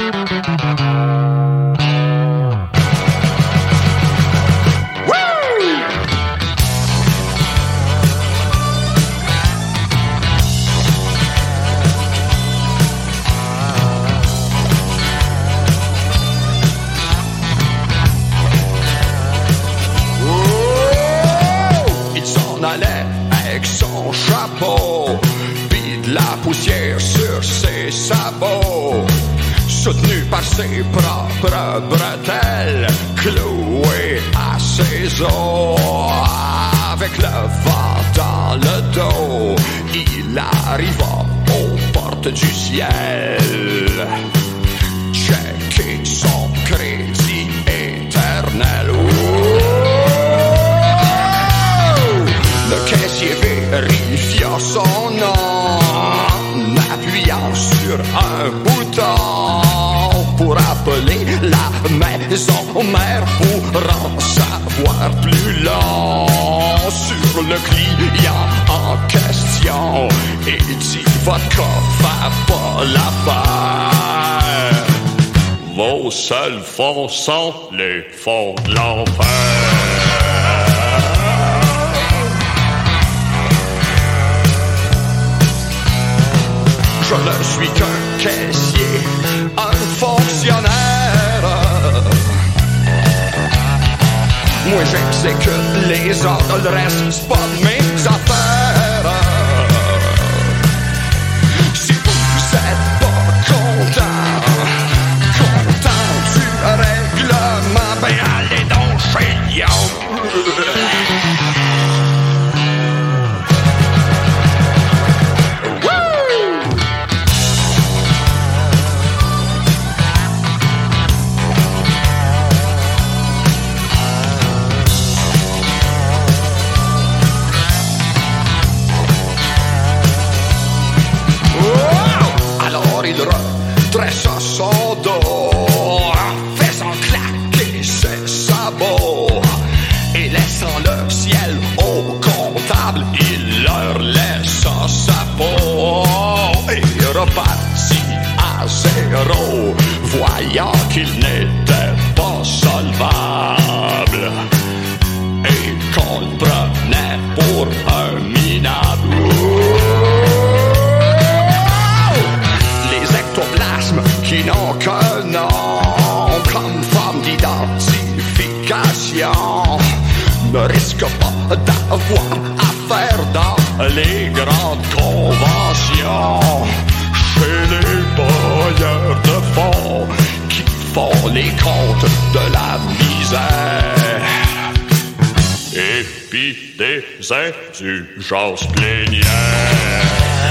Avec son chapeau, pis de la poussière sur ses sabots, soutenu par ses propres bretelles, cloué à ses os. Avec le vent dans le dos, il arriva aux portes du ciel. Checker son crédit éternel. Le caissier vérifia son nom, appuyant sur un bouton pour appeler la maison mère pour en savoir plus long sur le client en question. Et dit votre coffre pas l'affaire. Vos seuls fonds sont les fonds de l'enfer. Je ne suis qu'un caissier, un fonctionnaire. Moi j'exécute les ordres, le reste c'est pas de mes affaires. Si vous êtes pas content du règlement, ben allez donc chez Lyon. Il redressa son dos, faisant claquer ses sabots, et laissant le ciel au comptable, il leur laissa sa peau. Et repartit à zéro, voyant qu'il n'était pas solvable, et qu'on le prenait pour un minable. Qui n'ont qu'un nom comme forme d'identification ne risquent pas d'avoir affaire dans les grandes conventions. Chez les bailleurs de fonds qui font les comptes de la misère. Et puis des indulgences plénières.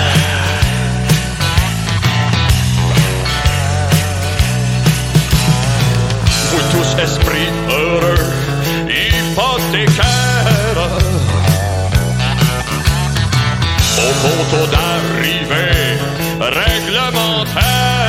Vous tous esprits heureux, hypothécaires, au poteau d'arrivée réglementaire.